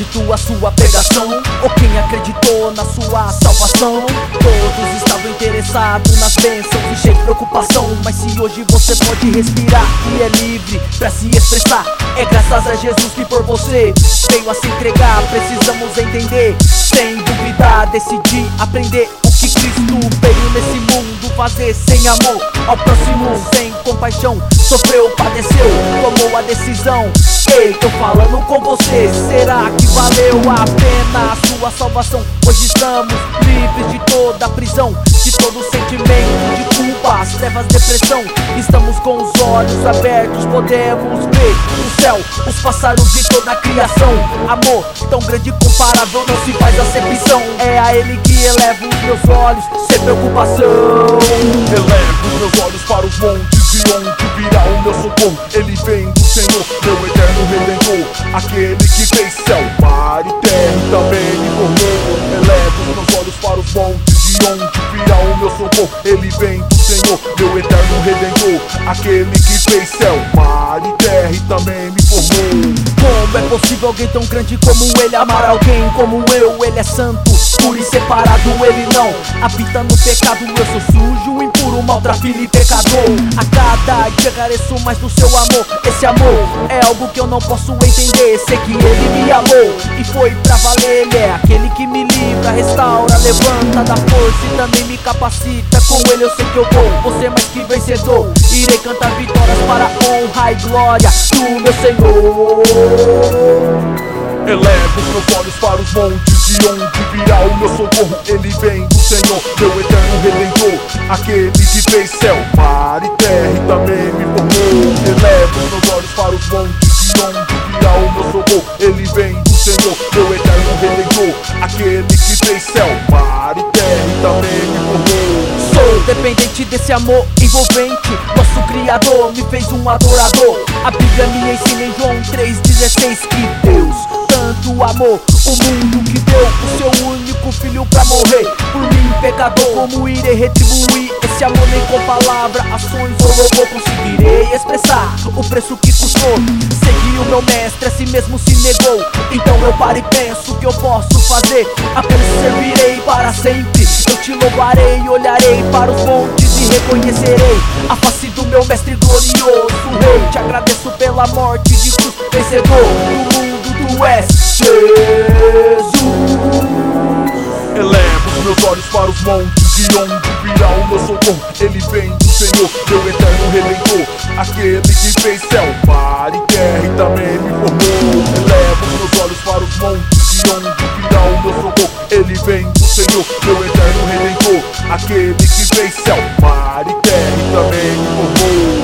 acreditou a sua pregação, ou quem acreditou na sua salvação. Todos estavam interessados nas bênçãos e cheios de preocupação. Mas se hoje você pode respirar e é livre pra se expressar, é graças a Jesus que por você veio a se entregar. Precisamos entender, sem duvidar, decidir, aprender o que Cristo veio nesse mundo fazer. Sem amor ao próximo, sem compaixão, sofreu, padeceu, tomou a decisão. Ei, tô falando com você, será que valeu a pena a sua salvação? Hoje estamos livres de toda a prisão, de todo sentimento de culpa, as trevas, depressão. Estamos com os olhos abertos, podemos ver no céu os pássaros de toda a criação. Amor tão grande, comparável, não se faz acepção. É a Ele que eleva os meus olhos, sem preocupação. Elevo os meus olhos para os montes, de onde virá o meu socorro. Ele vem do Senhor, meu eterno Redentor, aquele que fez céu, mar e terra e também me formou. Elevo os meus olhos para os montes, de onde virá o meu socorro. Ele vem do Senhor, meu eterno Redentor, aquele que fez céu, mar e terra e também me formou. Como é possível alguém tão grande como Ele amar alguém como eu? Ele é santo, puro e separado, Ele não habita no pecado. Eu sou sujo, impuro, maltrapilho e pecador. A cada dia careço mais do seu amor. Esse amor é algo que eu não posso entender. Sei que Ele me amou e foi pra valer. Ele é aquele que me livra, restaura, levanta da força e também me capacita. Com Ele eu sei que eu vou ser mais que vencedor. Irei cantar vitórias para a honra e glória do meu Senhor. Elevo os meus olhos para os montes, de onde virá o meu socorro. Ele vem do Senhor, meu eterno Redentor, aquele que fez céu, mar e terra e também me formou. Elevo os meus olhos para os montes, de onde virá o meu socorro. Ele vem do Senhor, meu eterno Redentor, aquele que fez céu, mar e terra e também me formou. Sou dependente desse amor envolvente. Nosso Criador me fez um adorador. A Bíblia me ensina em João 3,16 que Deus tanto amou o mundo que deu o seu único filho pra morrer por mim, pecador. Como irei retribuir esse amor? Nem com palavra, ações ou louvor conseguirei expressar o preço que custou. Seguir o meu mestre, assim mesmo se negou. Então eu paro e penso o que eu posso fazer. Apenas servirei para sempre. Eu te louvarei, olharei para os montes e reconhecerei a face do meu mestre glorioso Rei. Te agradeço pela morte de cruz, vencedor do mundo, tu és Jesus. Elevo os meus olhos para os montes, de onde virá o meu socorro. Ele vem do Senhor, meu eterno Redentor, aquele que fez céu, mar e terra e também me formou. Elevo os meus olhos para os montes, de onde virá o meu socorro. Ele vem do Senhor, meu eterno Redentor, aquele que fez céu, mar e terra e também me formou.